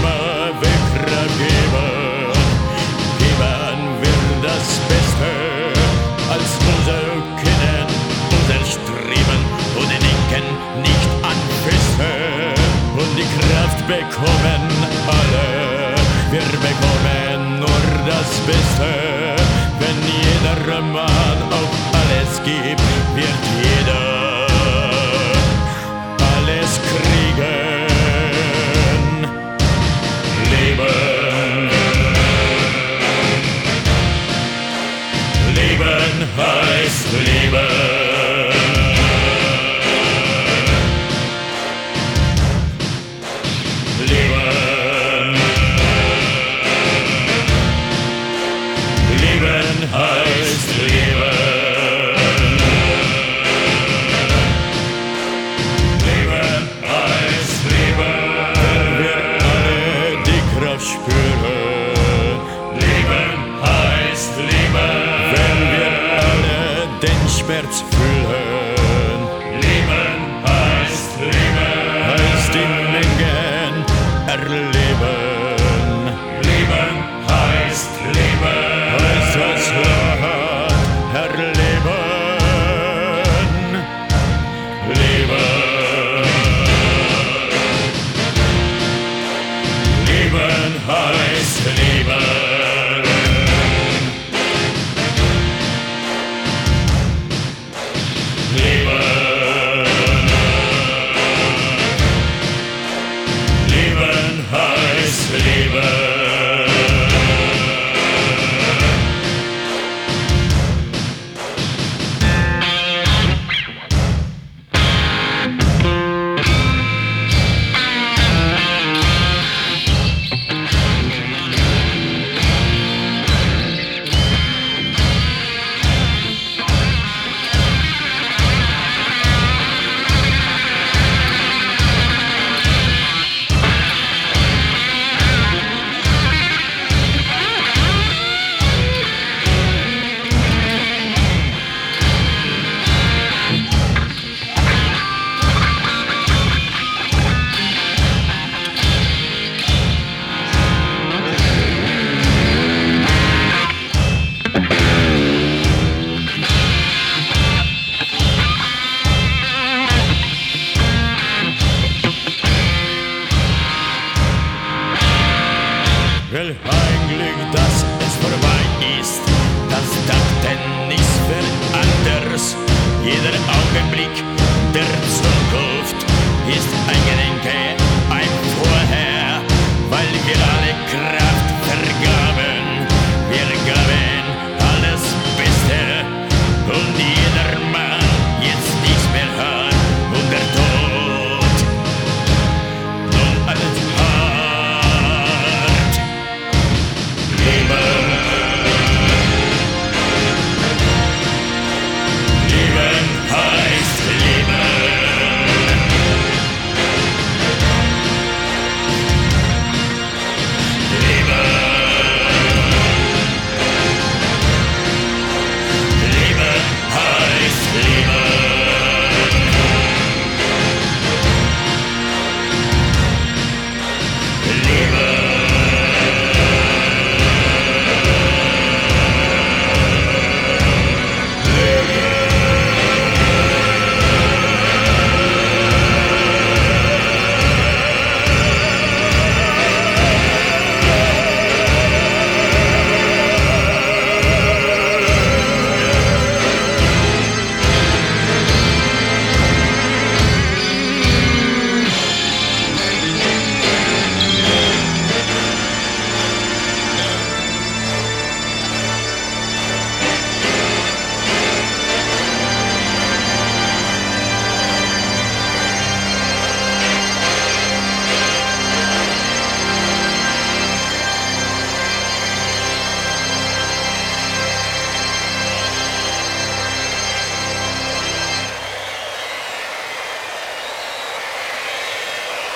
immer Wegkraft geben. Geben wir das Beste als unser Können, unser Streben und denken nicht an Feste. Und die Kraft bekommen alle, wir bekommen nur das Beste. Wenn jeder Mann auch alles gibt, wird jeder alles kriegen. Leben. Leben heißt Leben. Leben. Leben heißt Leben. Leben heißt Leben. Wenn wir alle die Kraft spüren. Leben heißt Leben. Wenn wir alle den Schmerz fühlen. Leben heißt Leben. Heißt die Mengen erleben. Leben heißt Leben. Heißt das Land erleben. Leben. Leben heißt Leben. Leben. Leben heißt Leben. Will eigentlich, dass es vorbei ist, das dachten ist für anders. Jeder Augenblick der Zukunft ist ein Gedenke, ein Vorher, weil wir alle Kraft vergaben. Wir gaben alles Beste und jeder Mann jetzt nichts mehr hat und der Tod nun alles hart. Leben. Leben heißt Leben. Leben. Leben heißt Leben. Leben.